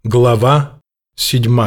Глава 7.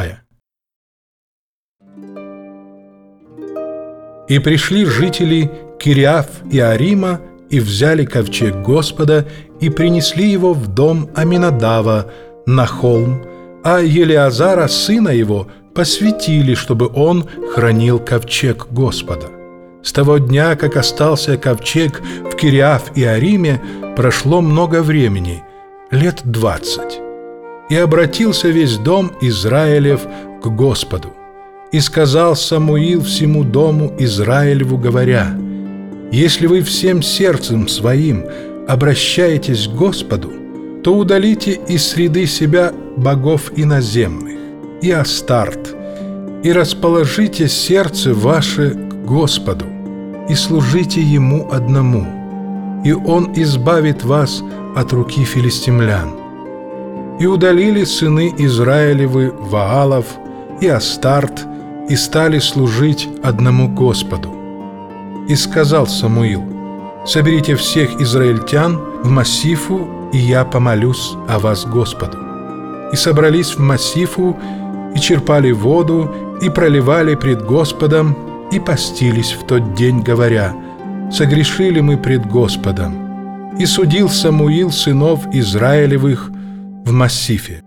И пришли жители Кириаф-Иарима и взяли ковчег Господа и принесли его в дом Аминадава на холм, а Елиазара, сына его, посвятили, чтобы он хранил ковчег Господа. С того дня, как остался ковчег в Кириаф-Иариме, прошло много времени, лет 20. И обратился весь дом Израилев к Господу. И сказал Самуил всему дому Израилеву, говоря: «Если вы всем сердцем своим обращаетесь к Господу, то удалите из среды себя богов иноземных и Астарт, и расположите сердце ваше к Господу, и служите Ему одному, и Он избавит вас от руки филистимлян». И удалили сыны Израилевы Ваалов и Астарт, и стали служить одному Господу. И сказал Самуил: «Соберите всех израильтян в Массифу, и я помолюсь о вас Господу». И собрались в Массифу, и черпали воду, и проливали пред Господом, и постились в тот день, говоря: «Согрешили мы пред Господом». И судил Самуил сынов Израилевых в Массифе.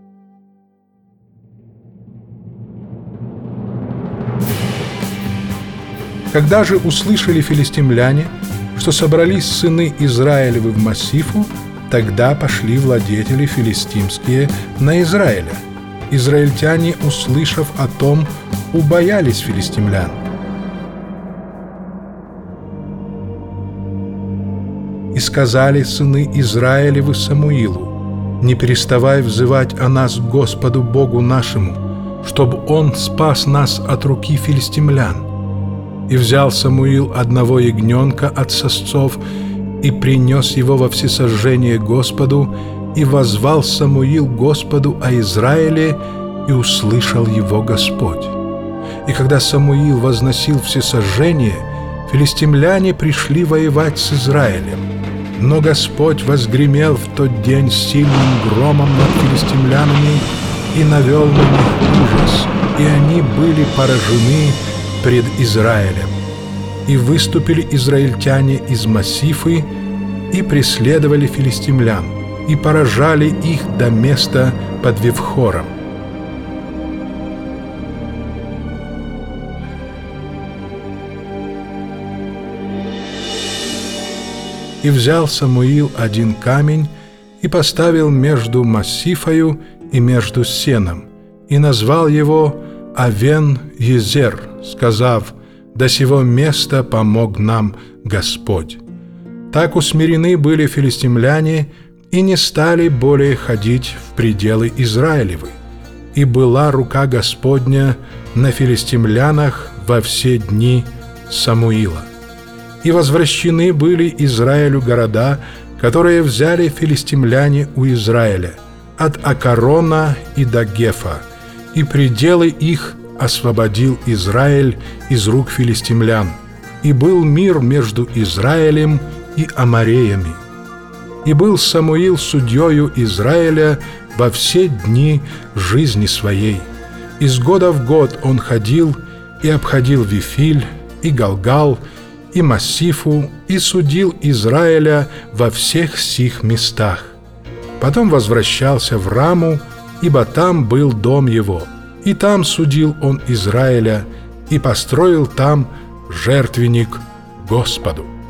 Когда же услышали филистимляне, что собрались сыны Израилевы в Массифу, тогда пошли владетели филистимские на Израиля. Израильтяне, услышав о том, убоялись филистимлян. И сказали сыны Израилевы Самуилу: «Не переставай взывать о нас к Господу Богу нашему, чтобы Он спас нас от руки филистимлян». И взял Самуил одного ягненка от сосцов и принес его во всесожжение Господу, и воззвал Самуил Господу о Израиле, и услышал его Господь. И когда Самуил возносил всесожжение, филистимляне пришли воевать с Израилем. Но Господь возгремел в тот день сильным громом над филистимлянами и навел на них ужас, и они были поражены пред Израилем. И выступили израильтяне из Массифы и преследовали филистимлян, и поражали их до места под Вивхором. И взял Самуил один камень и поставил между Массифою и между сеном, и назвал его Авен-Езер, сказав: «До сего места помог нам Господь». Так усмирены были филистимляне и не стали более ходить в пределы Израилевы. И была рука Господня на филистимлянах во все дни Самуила. И возвращены были Израилю города, которые взяли филистимляне у Израиля, от Акарона и до Гефа, и пределы их освободил Израиль из рук филистимлян, и был мир между Израилем и Амореями. И был Самуил судьею Израиля во все дни жизни своей. Из года в год он ходил и обходил Вифиль, и Галгал, и Массифу, и судил Израиля во всех сих местах. Потом возвращался в Раму, ибо там был дом его, и там судил он Израиля, и построил там жертвенник Господу.